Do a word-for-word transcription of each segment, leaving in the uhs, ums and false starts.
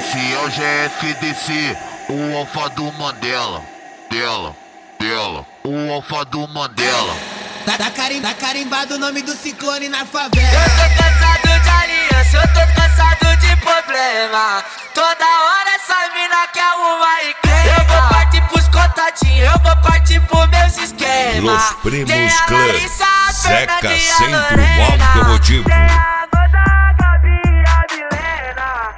Esse é o G F D C, o alfa do Mandela. Dela, dela, o alfa do Mandela. Tá, tá, carim, tá carimbado o nome do ciclone na favela. Eu tô cansado de aliança, eu tô cansado de problema. Toda hora essa mina quer arrumar e crema. Eu vou partir pros contatinhos, eu vou partir pros meus esquemas. Los Primos Clã, Larissa, a Zeca Fernanda e a Centro Lorena. Automotivo. Tem a Amanda, a Gabi e a Milena.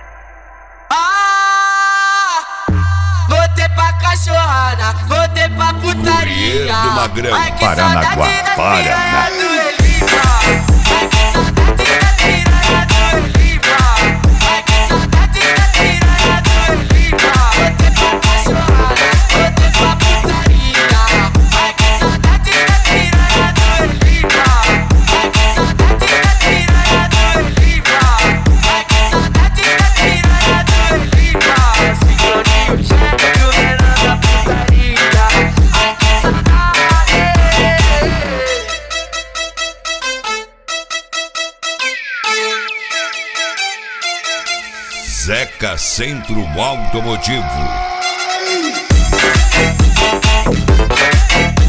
Ah, voltei pra cachorrada, voltei pra putaria. Courier do Magrão, Ai, que Paranaguá, saudade das Paraná. piranha do Elipa. Ai, que saudade das piranha do Elipa. Ai, que saudade das piranha do Elipa. Voltei pra cachorrada, voltei pra putaria. Ai, que saudade das piranha do Elipa. Ai, que saudade das piranha do Elipa. Ai, que saudade das piranha do Elipa. Cicloninho cheio do menor da putaria. Ai, que saudade. Zeca Centro Automotivo.